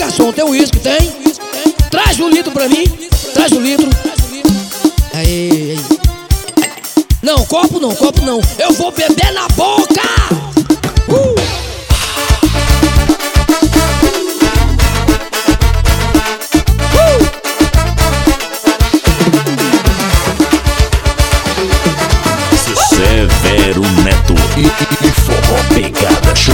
garçom, tem uísque? Tem? Traz um litro pra mim. Traz um litro. Aí. Não, copo não. Eu vou beber na boca. Severo Neto e forró pegada show.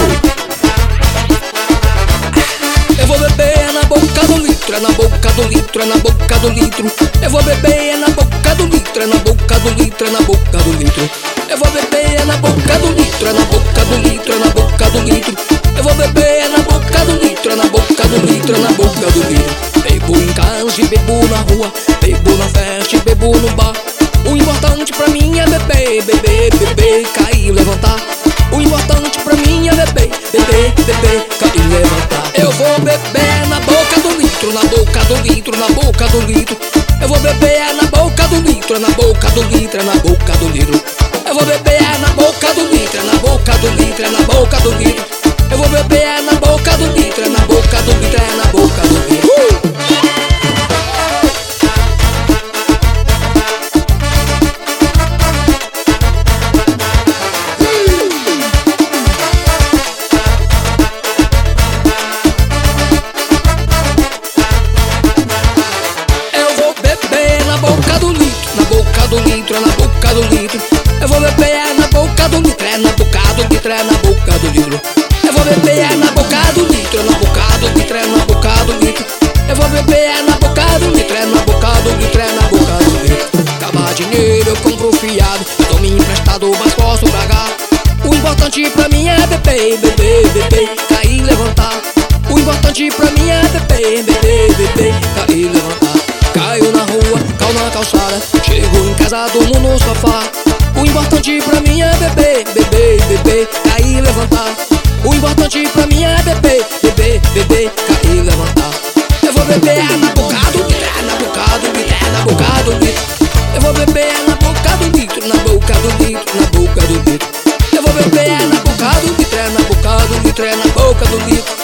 Eu vou beber na boca do litro, é na boca do litro, é na boca do litro. Eu vou beber na boca do litro, é na boca do litro, é na boca do litro. Eu vou beber na boca do litro, é na boca do litro, é na boca do litro. Eu vou beber na boca do litro, é na boca do litro, é na boca do litro. Bebo em casa e bebo na rua, bebo na festa e bebo no bar. O importante pra mim é beber, beber, beber, cair, levantar. O importante pra mim é beber, beber, beber, cair, levantar. Eu vou beber na boca do litro, na boca do litro, na boca do litro. Eu vou beber na boca do litro, na boca do litro, na boca do litro. Eu vou beber na boca do litro, na boca do litro, na boca do litro. Eu vou beber na boca do litro, na boca do litro, na boca do litro. Do litro, é na boca do litro. Eu vou beber na boca do litro, é na boca do litro, é na boca do litro. Eu vou beber na boca do litro, é na boca do litro, é na boca do litro. Eu vou beber na boca do litro, é na boca do litro, é na boca do litro. Acabar dinheiro eu compro fiado, tô me emprestado, mas posso pagar. O importante pra mim é beber, beber, beber, cair, levantar. O importante pra mim é beber, beber, beber, cair, levantar. Caio na rua, cau na calçada, chego em casa, durmo no sofá. O importante pra mim é beber, beber, beber, cair, levantar. O importante pra mim é beber, beber, beber, cair, levantar. Eu vou beber na boca do litro, na boca do litro, na boca do litro. Eu vou beber na boca do litro, na boca do litro, na boca do litro. Eu vou beber na boca do litro, na boca do litro, na boca do litro.